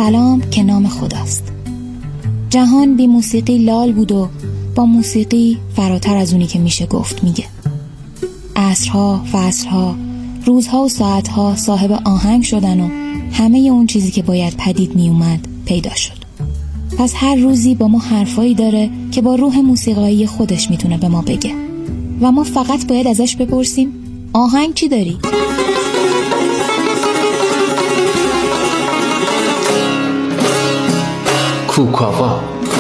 سلام که نام خداست. جهان بی موسیقی لال بود و با موسیقی فراتر از اونی که میشه گفت میگه. عصرها، فصلها، روزها و ساعتها صاحب آهنگ شدن و همه اون چیزی که باید پدید میومد پیدا شد. پس هر روزی با ما حرفایی داره که با روح موسیقایی خودش میتونه به ما بگه و ما فقط باید ازش بپرسیم آهنگ چی داری؟ کوکاوا.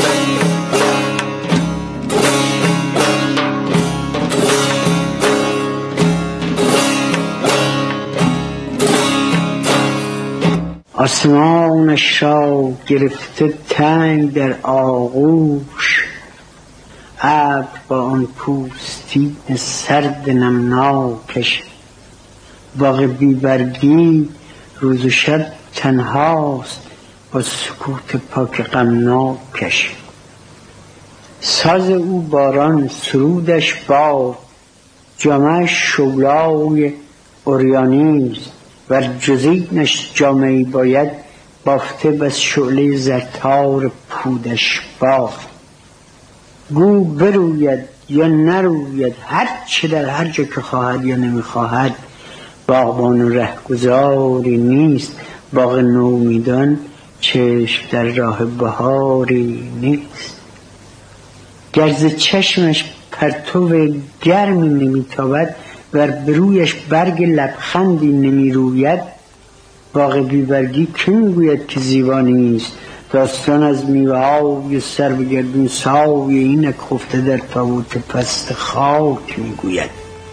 آسمانش را گرفته تنگ در آغوش، ابر با آن پوستین سرد نمناکش. باغ بیبرگی روز و شب تنهاست با سکوت پاک غمناکش. ساز او باران، سرودش باد، جامه‌اش شولای عریانیست، ور جزینش جامه‌ای باید بافته بس شعله زرتار پودش باد. گو بروید یا نروید، هر چه در هر جا که خواهد یا نمیخواهد، باغبان و رهگذاری نیست. باغ نومیدان چشم در راه بهاری نیست. گرز چشمش پرتو گرمی نمیتابد، ور برویش برگ لبخندی نمیروید. باغ بیبرگی که میگوید که زیبا نیست، داستان از میوه های سر به گردون سای اینک خفته در تابوت پست خاک میگوید.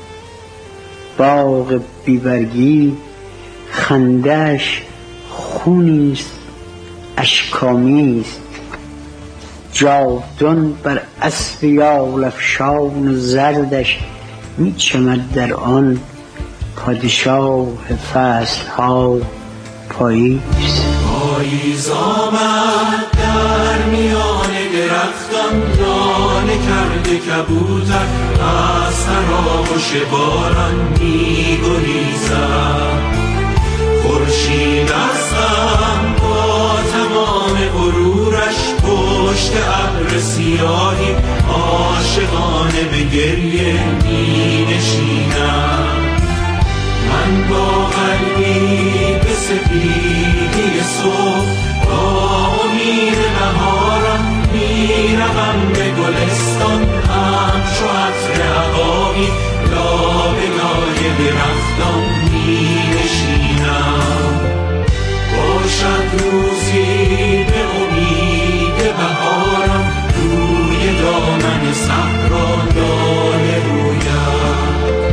باغ بیبرگی خنده‌اش خونیست اشک‌آمیز، جاودان بر اسب یال افشان زردش میچمد در آن پادشاه فصل‌ها پاییز. پاییز آمد در میان درختان، دانه کرده کبوتر از تراوش باران می‌گریزد. خورشید از غم با تمام غرورش پشت ابر سیاهی عاشقانه به گریه می‌نشیند. من با قلبی به سپیدی صبح با امید بهارم میروم به گلستان، همچو عطر عقابی لابه‌لای درختان مینشینم. باشد روزی به امید بهارم، روی دامن صحرا لاله رویم.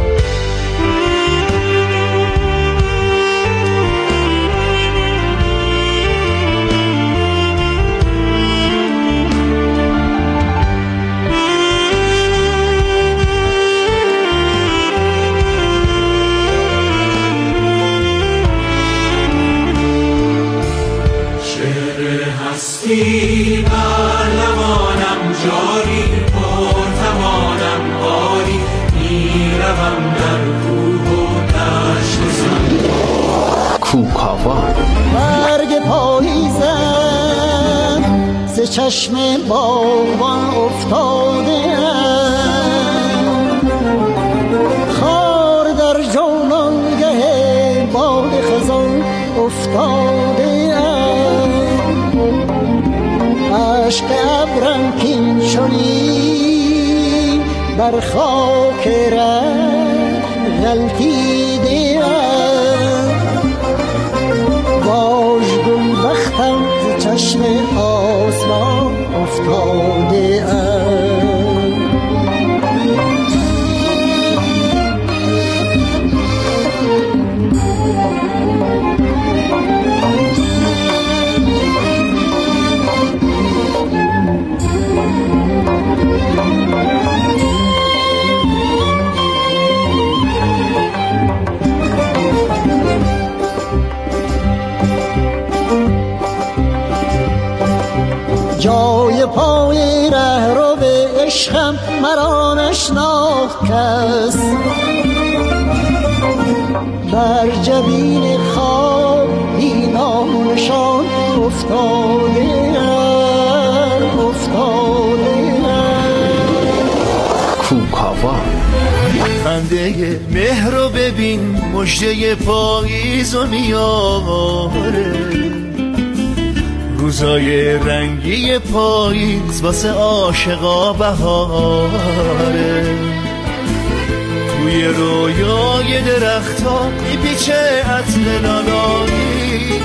بر لبانم جاری، پرتوانم آری، میروم در کوه و دشت زمین. کوکاوا. برگ پاییزم ز چشم باغبان افتاده ام، خار در جولانگه باد خزان افتاده ام. عشق ابرم کین چنین بر خاک ره غلطیده ام. واژگون بختم ز چشم آسمان افتاده ام. جای پای ره رو به عشقم مرا نشناخت کس، بر جبین خواب بی نام و نشان افتاد. خنده مهر رو ببین مژده پاییزو میاره، روزای رنگی پاییز واسه عاشقا بهاره، توی رویای درخت‌ها میپیچه عطر لالایی،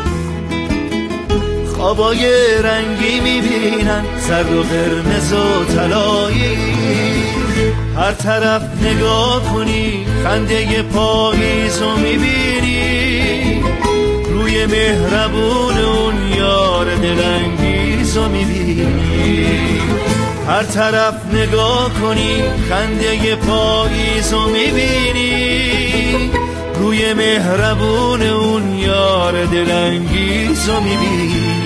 خوابای رنگی میبینن زرد و قرمز و طلایی، هر طرف نگاه کنی خنده پاییزو میبینی، روی مهربون اون یار دلانگیزو میبینی، هر طرف نگاه کنی خنده پاییزو میبینی، روی مهربون اون یار دلانگیزو میبینی.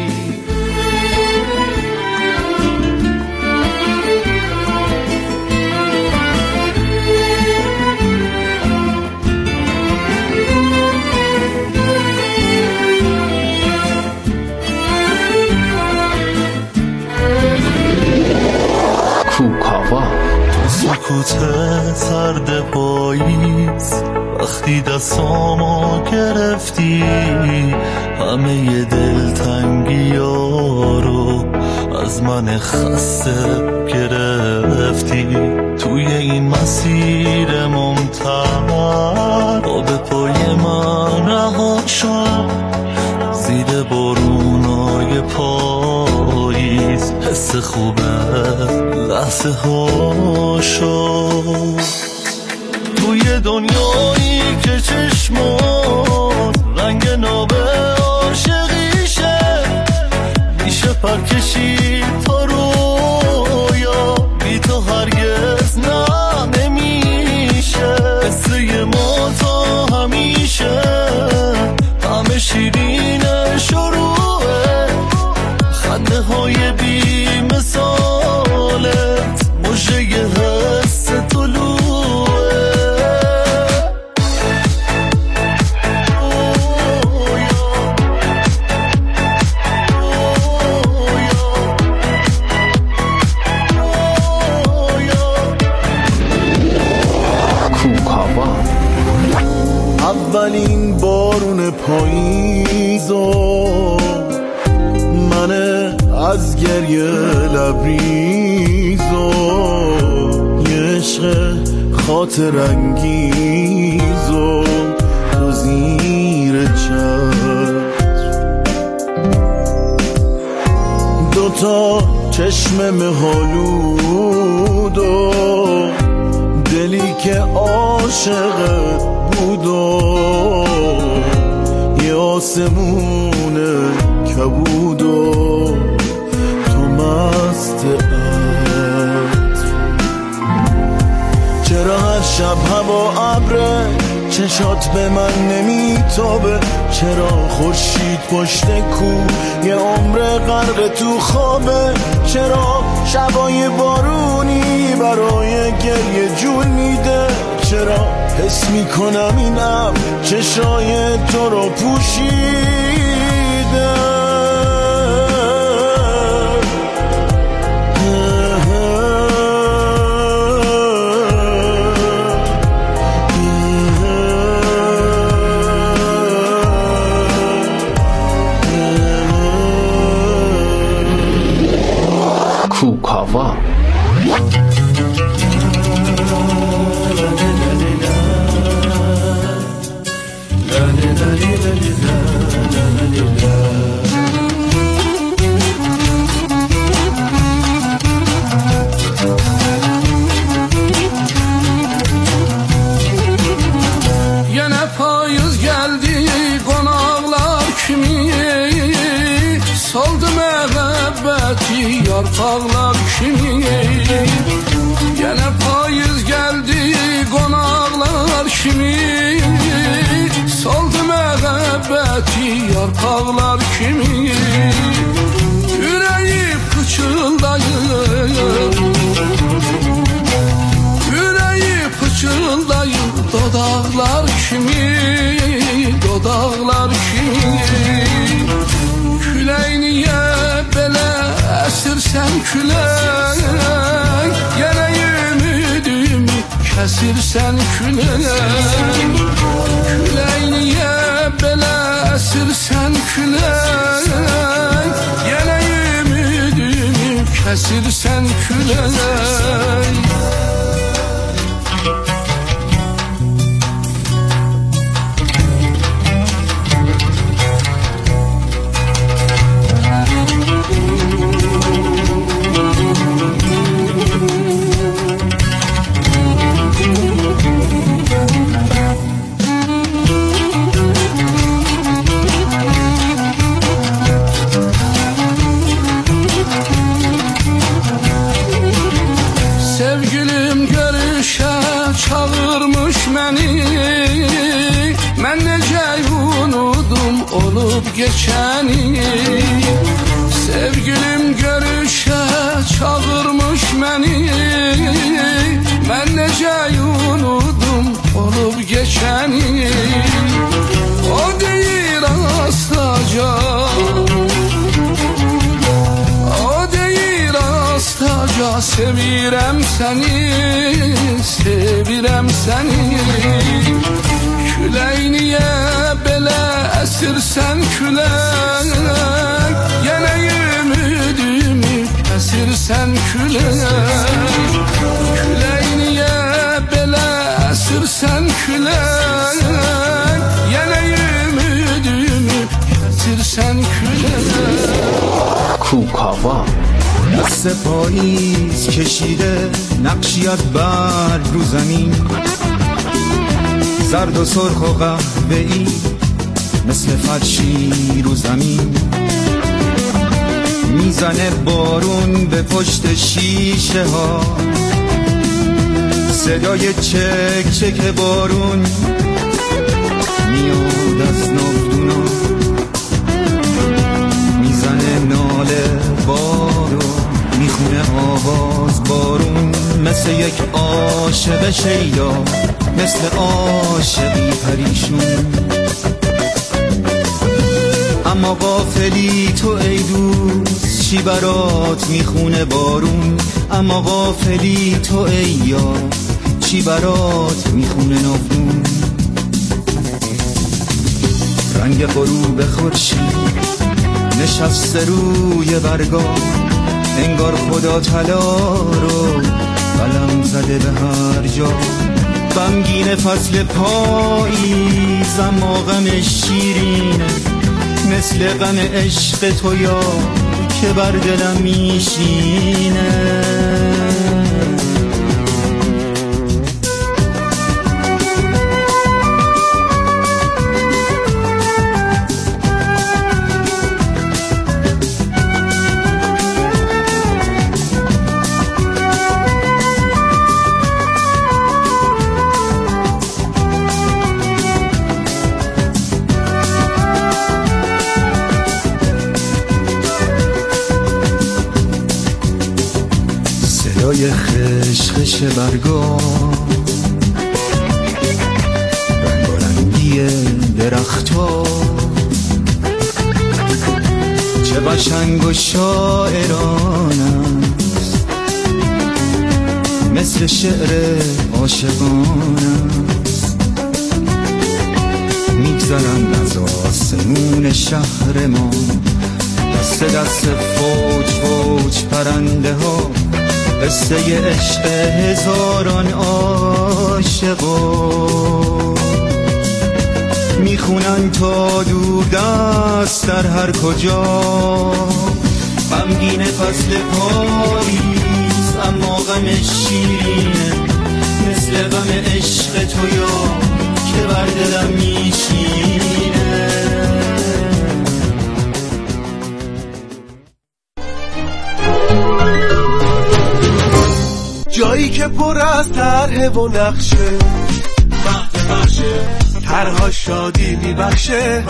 کوکاوا سکوت سرد پاییز وقتی دستامو گرفتی، همه دلتنگی ها رو از من خسته گرفتی، توی این مسیر ممتد آب پای من رها شد، زیر بارونای پاییز حس خوبه لحظه ها شد، توی دنیایی که چشمات رنگ ناب عاشقیشه، میشه پر کشید تا رویا، بی تو هرگز نه نمیشه، قصه ما تا همیشه همه شیرین شروعه، خنده های بی مثالت مژه حس طلوعه. کوکاوا اولین بارون پاییزو من از گریه لبریزو، یه عشق خاطر انگیزو تو زیر چتر، دوتا چشم مه‌آلود و دلی که عاشق بود و یه آسمون کبود و تو مست عطر، چرا هر شب هوا ابره چشات به من نمیتابه، چرا خورشید پشت کو یه عمر غرق تو خوابه، چرا شبای بارونی برای گریه جون میده، چرا حس میکنم این ابر چشای تو رو پوشیده، کوکاوا Yine payız geldi konaklar kimi, soldu mehabbeti yarpaklar kimi. Yine payız geldi konaklar kimi, soldu mehabbeti yarpaklar kimi. Yüreği pıçıldayır, yüreği pıçıldayır, dodaklar kimi, dodaklar kimi. Külək niyə belə əsirsən külək, yenə ümidimi əsirsən külək, külək niyə belə əsirsən külək, yenə ümidimi kəsirsən külək. Sevgilim görüşə çağırmış məni, mən necə unudum olub geçəni. Sevgilim görüşə çağırmış məni, mən necə unudum olub geçəni. O deyir astaca, sevirəm səni, sevirəm səni. Külək niyə belə əsirsən külək, yenə ümidimi əsirsən külək. Külək niyə belə əsirsən külək, yenə ümidimi əsirsən külək. کوکاوا دست پاییز کشیده نقشی از برگ رو زمین، زرد و سرخ و قهوه‌ای مثل فرشی رو زمین. میزنه بارون به پشت شیشه ها، صدای چک چک بارون میاد از ناودونا. میزنه ناله بارون، میخونه آواز بارون، مثل یک عاشق شیدا، مثل عاشقی پریشون. اما غافلی تو ای دوست، چی برات میخونه بارون. اما غافلی تو ای یار، چی برات میخونه ناودون. رنگ غروب خورشید نشسته روی برگاه، انگار خدا طلا رو قلم زده به هر جا. غمگین فصل پاییز اما غم شیرینه، مثل غم عشق تو یا که بر دلم میشینه. صدای خشخش برگا، رنگارنگی درختا، چه قشنگ و شاعران است، مثل شعر عاشقان است. میگذرند از آسمون شهر ما، دست دست فوج فوج پرنده ها، قصه عشق هزاران عاشقا. میخونن تا دور دست در هر کجا، غمگین فصل پاییز اما غم شیرینه، مثل غم عشق تو یا که بر دلم میشینه. جایی که پر از طرح و نقشه، مهد بخشه، طرها شادی میبخشه،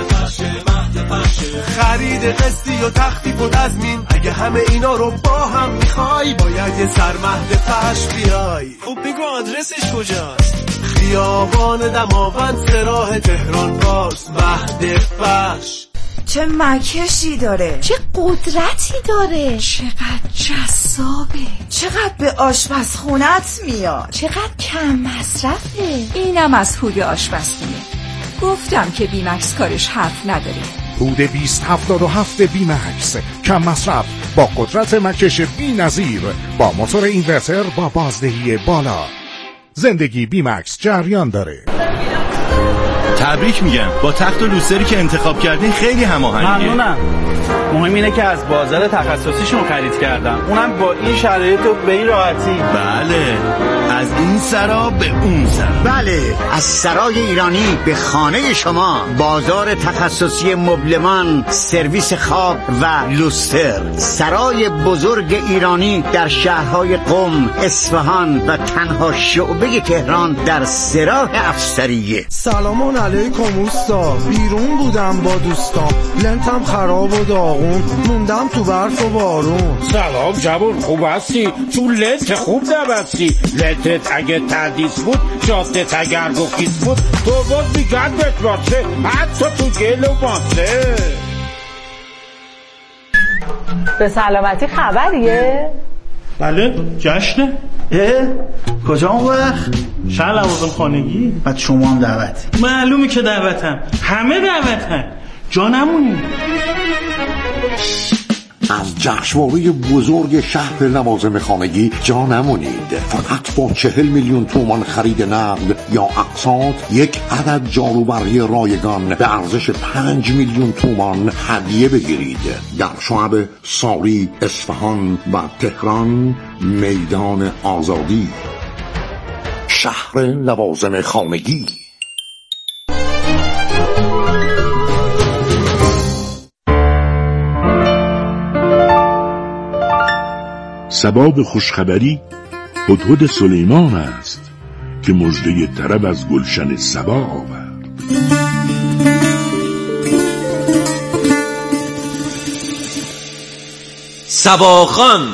خرید قسطی و تخفیف و تضمین. اگه همه اینا رو با هم میخوای، باید یه سر مهد فش بیای. خب بگو آدرسش کجاست؟ خیابان دماوند، سراح تهران باز، مهد فش. چه مکشی داره، چه قدرتی داره، چقدر جذابه، چقدر به آشپزخونت میاد، چقدر کم مصرفه. اینم از هود آشپزخونه. گفتم که بیمکس کارش حرف نداره. هود 2077 بیمکس، کم مصرف با قدرت مکش بی‌نظیر، با موتور اینورتر با بازدهی بالا. زندگی بیمکس جریان داره. تبریک میگم، با تخت و لوستری که انتخاب کردین خیلی هماهنگه. ممنونم. مهم اینه که از بازار تخصصیشون خرید کردم، اونم با این شرایط و به این راحتی. بله، از این سرا به اون سرا. بله، از سرای ایرانی به خانه شما. بازار تخصصی مبلمان، سرویس خواب و لوستر. سرای بزرگ ایرانی در شهرهای قم، اصفهان و تنها شعبه تهران در سراح افسریه. سلام علیکم اوستا، بیرون بودم با دوستام، لنتم خراب و داغون، موندم تو برف و بارون. سلام جوون، خوب هستی؟ تو لنت خوب نبستی. لنتت اگه تردیس بود، جادت اگر گفیز بود، تو باز میگن بهت باشه، حتی تو گل و ماسه. به سلامتی خبریه؟ بله، جشنه. کجا اون وقت؟ شهر لوازم خانگی. بعد شما هم دعوتی؟ معلومه که دعوتم، همه دعوتن، جا نمونی. از جشنواره بزرگ شهر لوازم خانگی جا نمونید. فقط با 40 میلیون تومان خرید نقد یا اقساط، یک عدد جاروبرقی رایگان به ارزش 5 میلیون تومان هدیه بگیرید. در شعب ساری، اصفهان و تهران، میدان آزادی. شهر لوازم خانگی. سباب خوشخبری هدهد سلیمان است که مژده طرب از گلشن سبا آورد. سباخان.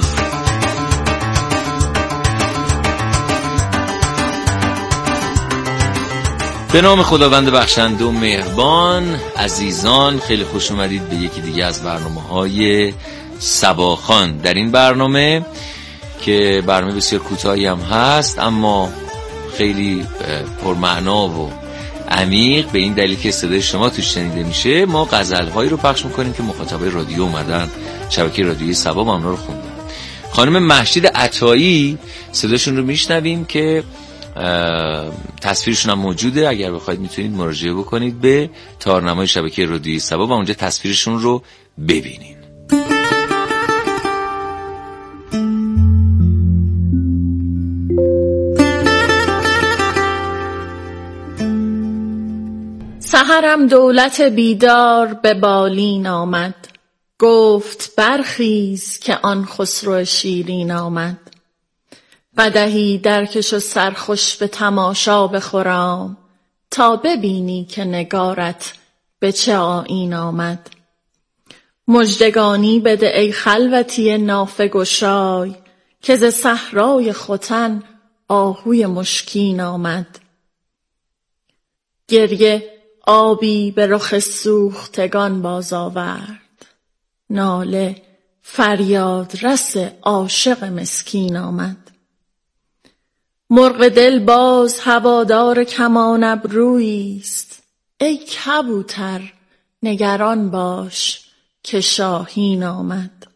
به نام خداوند بخشنده و مهربان. عزیزان، خیلی خوش اومدید به یکی دیگه از برنامه‌های سباخان. در این برنامه که برنامه بسیار کوتاهی هم هست اما خیلی پرمعنا و عمیق، به این دلیل که صدای شما توش شنیده میشه، ما غزل‌هایی رو پخش میکنیم که مخاطبای رادیو اومدن، شبکه رادیویی سبا اونا رو خوندن. خانم مهشید عطایی صداشون رو میشنویم که تصویرشون هم موجوده. اگر بخواید میتونید مراجعه بکنید به تارنمای شبکه رادیویی سبا و اونجا تصویرشون رو ببینید. سحرم دولت بیدار به بالین آمد، گفت برخیز که آن خسرو شیرین آمد. قدحی درکش و سرخوش به تماشا بخورام، تا ببینی که نگارت به چه آیین آمد. مژدگانی بده ای خلوتی نافه گشای، که ز صحرای ختن آهوی مشکین آمد. گریه آبی به رخ سوختگان باز آورد، ناله فریاد رس عاشق مسکین آمد. مرغ دل باز هوادار کمان ابرویی است، ای کبوتر نگران باش که شاهین آمد.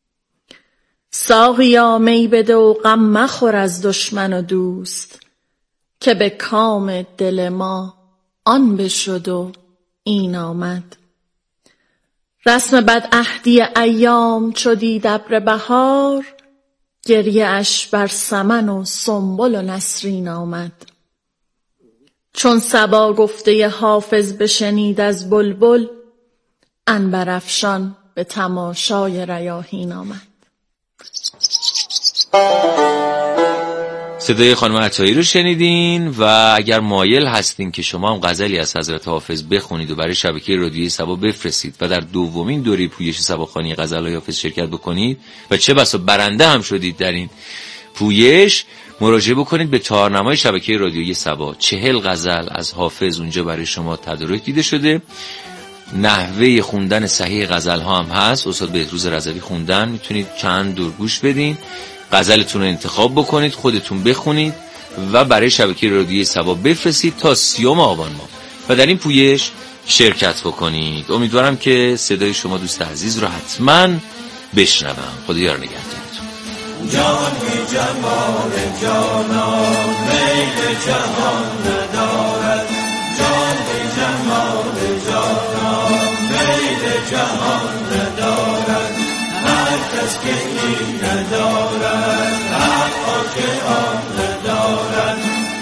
ساقیا می بده و غم مخور از دشمن و دوست، که به کام دل ما آن بشد و این آمد. رسم بدعهدی ایام چو دید ابر بهار، گریه اش بر سمن و سنبل و نسرین آمد. چون صبا گفته حافظ بشنید از بلبل، عنبرافشان به تماشای ریاحین آمد. صدای خانم عطایی رو شنیدین و اگر مایل هستین که شما هم غزلی از حضرت حافظ بخونید و برای شبکه رادیویی سبا بفرستید و در دومین دوره پویش سباخوانی غزل‌های حافظ شرکت بکنید و چه بسا برنده هم شدید در این پویش، مراجعه بکنید به تارنمای شبکه رادیویی سبا. 40 غزل از حافظ اونجا برای شما تدارک دیده شده. نحوه خوندن صحیح غزل ها هم هست. استاد بهروز رضوی خوندن، میتونید چند دور گوش بدین، غزلتون رو انتخاب بکنید، خودتون بخونید و برای شبکه رادیویی صبا بفرستید تا 30 آبان ماه و در این پویش شرکت بکنید. امیدوارم که صدای شما دوست عزیز رو حتما بشنوم. خدا یار نگهدارتون. جان بی جمال جانان میل جهان ندارد، جان بی جمال جانان میل جهان ندارد، هر کس که این ندارد حقا که آن ندارد.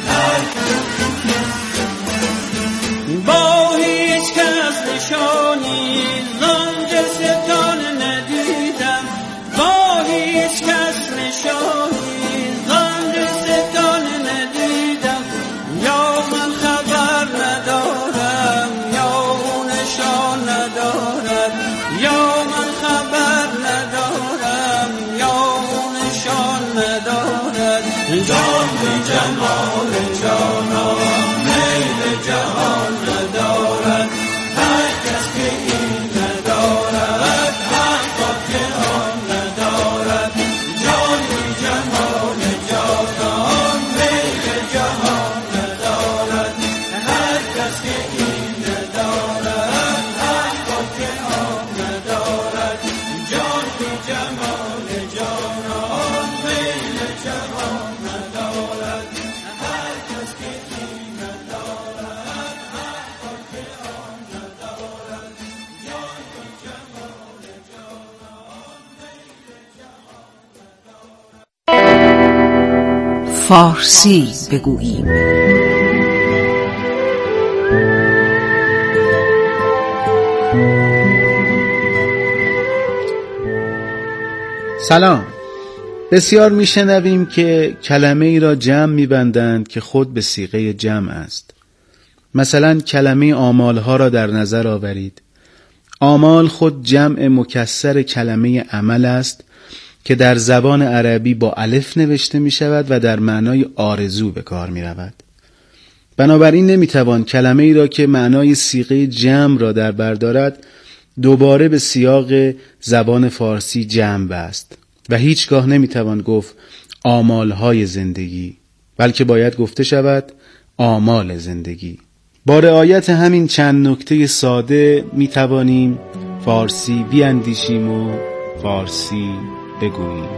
با هیچ کس نشانی زنج ستان ندیدم، با هیچ کس نشانی زنج ستان ندیدم، یا من خبر ندارم یا او نشان ندارد، یا من خبر ندارم یا او نشان ندارد. جان بی جمال جانان میل جهان ندارد، هر کس که این ندارد حقا که آن ندارد. جان بی جمال جانان میل جهان ندارد، هر کس که این ندارد حقا که آن ندارد. جان بی جمال جانان میل جهان ندارد، هر کس که این ندارد حقا که آن ندارد. جان بی جمال جانان میل جهان ندارد. فارسی بگوییم. سلام. بسیار میشنویم که کلمه ای را جمع میبندند که خود به صیغه جمع است. مثلا کلمه آمالها را در نظر آورید. آمال خود جمع مکسر کلمه عمل است که در زبان عربی با الف نوشته می شود و در معنای آرزو به کار می رود. بنابراین نمیتوان کلمه ای را که معنای صیغه جمع را در بر دارد دوباره به سیاق زبان فارسی جمع بست و هیچگاه نمیتوان گفت آمالهای زندگی، بلکه باید گفته شود آمال زندگی. با رعایت همین چند نکته ساده میتوانیم فارسی بیاندیشیم و فارسی بگوییم.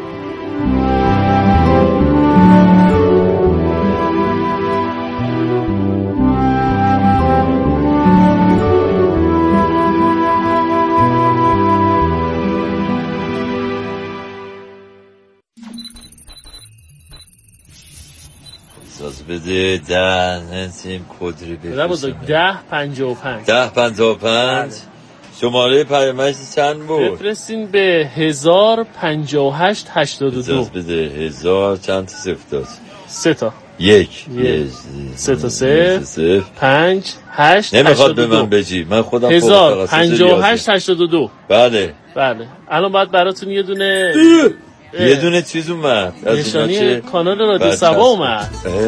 بده 10 نسیم کدری بفرستم. 1055 شماره پیامک چند بود؟ بفرستین به 1058 82. بده 1000 چند تا صفر داشت؟ 3 تا 1 3 تا 0 5 8 نمیخواد به من بجی، من خودم 1058 82. بله الان باید براتون یه دونه چیز اومد، نشانی کانال رادیو صبا اومد.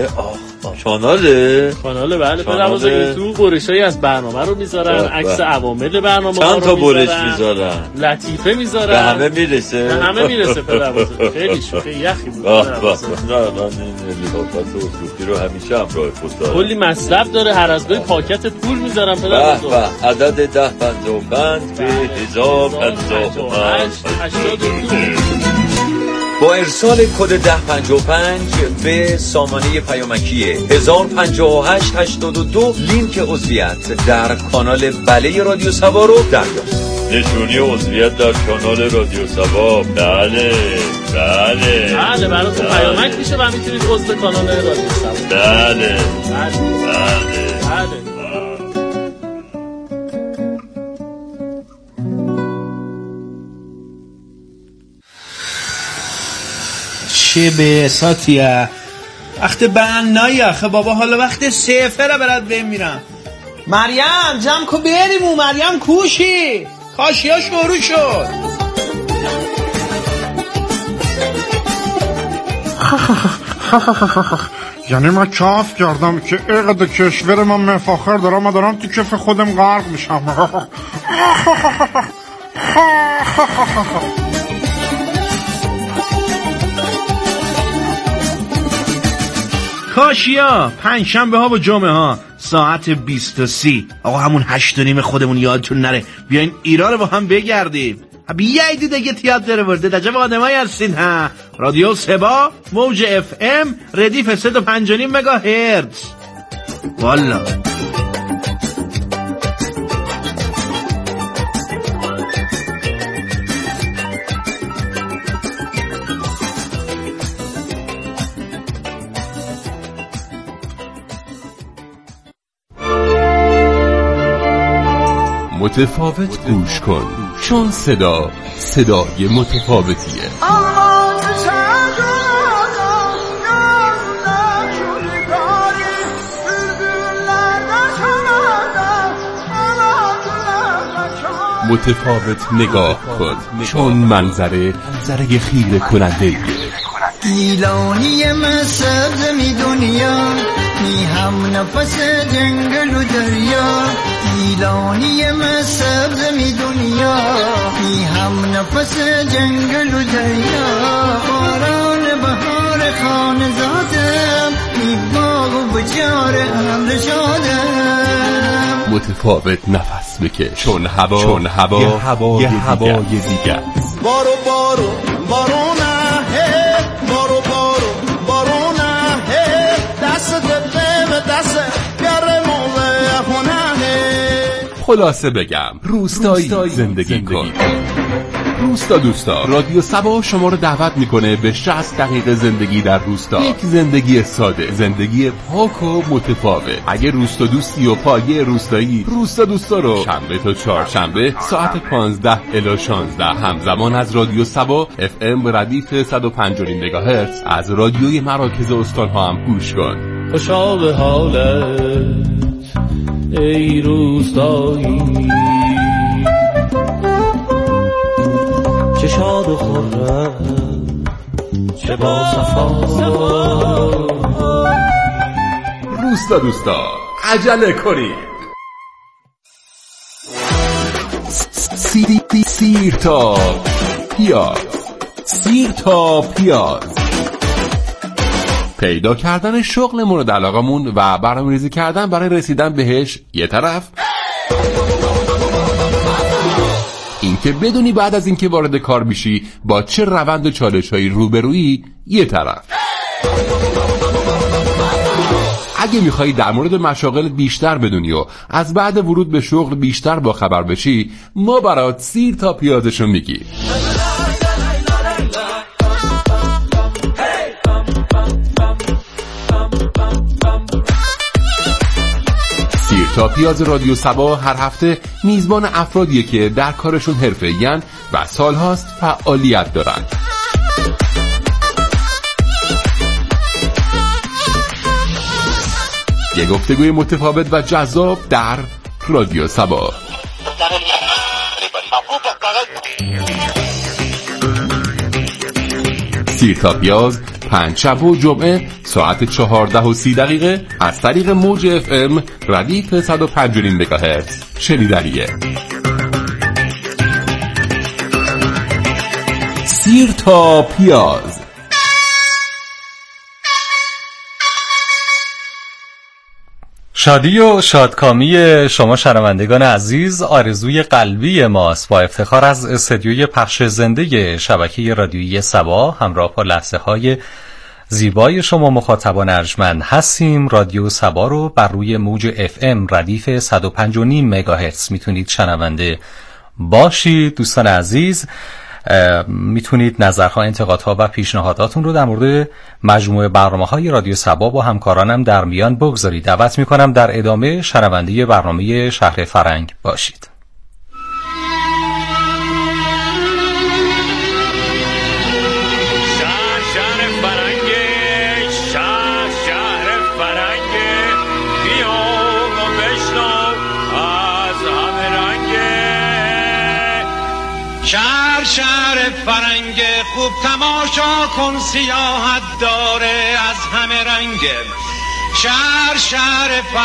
کاناله بله. به تو برشایی از برنامه رو میذارن، عکس عوامل برنامه چند تا برش میذارن، لطیفه میذارن، به همه میرسه. پدربزرگ خیلی شوخی یخی بود. نه من این لیفافات اصوفی رو همیشه همراه خود دارم. کلی مصرف داره، هر از گاهی پاکت پول میذارن پدربزرگ. عدد 1055 به 1058 82. با ارسال کد 1055 به سامانه پیامکی 1058 82 لینک عضویت در کانال بله رادیو صبا رو دریافت. نشونی عضویت در کانال رادیو صبا. بله براتون پیامک میشه و میتونید عضو کانال رادیو صبا. بله چه به ساتیه وقت بنایی آخه بابا، حالا وقت سفره برات بمیرم. مریم جمع کو بریم مریم کوشی کاشی ها شروع شد. یعنی من کف کردم که اینقدر کشور من مفاخر دارم، من دارم تو کف خودم غرق میشم. کاشیا پنجشنبه ها و جمعه ها ساعت 20:30. آقا همون 8:30 خودمون یادتون نره بیاین ایران رو با هم بگردیم. بیایید دیگه تیاتر ورده دجب آدمایی هستین ها. رادیو سبا موج اف ام ردیف 105.5 مگاهرتز. والا متفاوت گوش کن، چون صدای متفاوتیه. متفاوت نگاه کن، چون منظره خیره کننده گیلانی سبز می دنیا می هم نفس جنگل و دریا. گیلانی سبز می دنیا می هم نفس جنگل و دریا. باران بهار خانزادم می باغ و بجار امر شادم. متفاوت نفس بکش، چون هوا یه هوای دیگه است. بارو بارونه بارو بارونه دست دل دست گرمونه خونه. خلاصه بگم روستایی زندگی کن. روستا دوستا، رادیو سبا شما رو دعوت میکنه به 60 دقیقه زندگی در روستا. یک زندگی ساده، زندگی پاک و متفاوت. اگه روستا دوستی و پایه روستایی، روستا دوستا رو شنبه تا چهارشنبه ساعت 15 الی 16 همزمان از رادیو سبا اف ام ردیف 105.5 مگاهرتز از رادیوی مراکز استان‌ها هم گوش کن. خوشا به حالت ای روستایی، چه شاد و خورم چه با صفا. روستا دوستا عجله کنید. سیر تا پیاز پیدا کردن شغل مورد علاقمون و برنامه‌ریزی کردن برای رسیدن بهش یه طرف، اینکه بدونی بعد از اینکه وارد کار میشی با چه روند و چالش‌هایی روبرویی یه طرف. اگه میخوایی در مورد مشاغل بیشتر بدونی و از بعد ورود به شغل بیشتر با خبر بشی، ما برات سیر تا پیازشو میگی. سیر تا پیاز رادیو سبا هر هفته میزبان افرادیه که در کارشون حرفه‌این و سالهاست فعالیت دارن. یه گفتگوی متفاوت و جذاب در رادیو سبا. سیر تا پیاز پنجشنبه و جمعه ساعت 14:30 از طریق موج اف ام ردیف 105.5 مگاهرتز شنیدنیه. سیر تا پیاز. شادی و شادکامی شما شنوندگان عزیز آرزوی قلبی ماست. با افتخار از استدیوی پخش زنده شبکه رادیویی سبا همراه با لحظه های زیبای شما مخاطبان ارجمند هستیم. رادیو سبا رو بر روی موج اف ام ردیف 105.5 مگاهرتز میتونید شنونده باشید. دوستان عزیز میتونید نظرها، انتقادها و پیشنهاداتون رو در مورد مجموعه برنامه‌های رادیو سبا با همکارانم در میان بگذارید. دعوت میکنم در ادامه شنونده برنامه شهر فرنگ باشید. شهر فرنگ خوب تماشا کن، سیاحت داره از همه رنگه، شهر